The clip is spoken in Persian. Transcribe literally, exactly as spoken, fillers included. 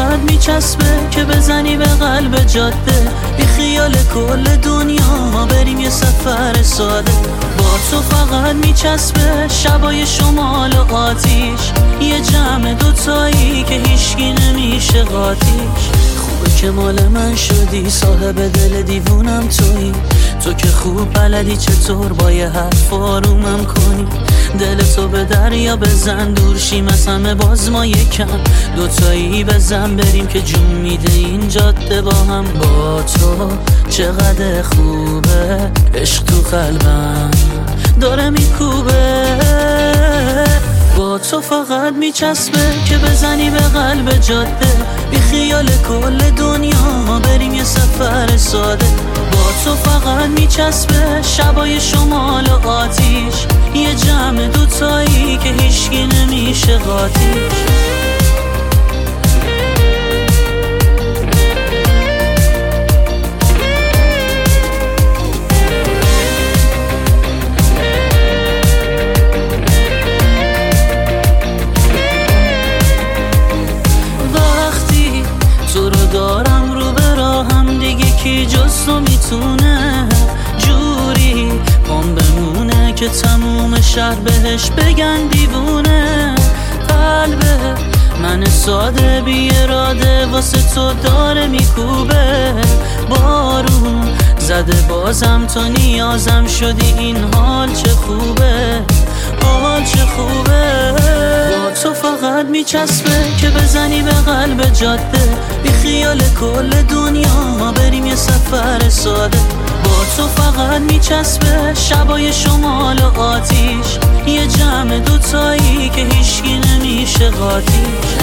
فقط میچسبه که بزنی به قلب جاده، بی خیال کل دنیا بریم یه سفر ساده. با تو فقط میچسبه شبای شمال و آتیش، یه جمع دوتایی که هیچکی نمیشه قاطیش. خوبه که مال من شدی، صاحب دل دیوونم تویی، تو که خوب بلدی چطور با یه حرف آرومم کنی. دل تو به دریا بزن، دور شیم از همه باز ما یکم، دوتایی بزن بریم که جون میده این جاده با هم. با تو چقدر خوبه، عشق تو قلبم داره میکوبه. با تو فقط میچسبه که بزنی به قلب جاده، بی خیال کل دنیا بریم یه سفر ساده. با تو فقط میچسبه شبای شمال و آتیش، یه جمع دوتایی که هیچکی نمیشه قاطیش. وقتی تو رو دارم رو به راهم، دیگه کی جز تو میتونه جوری پام بمونه که تموم شهر بهش بگن دیوونه. قلبه من ساده بی اراده واسه تو داره میکوبه. بارون زده بازم تو نیازم شدی، این حال چه خوبه، حال چه خوبه. با تو فقط میچسبه که بزنی به قلب جاده، بی خیال کل دنیا بریم یه سفر ساده. با تو فقط میچسبه شبای شمال و آتیش، یه جمع دوتایی که هیچکی نمیشه قاطیش.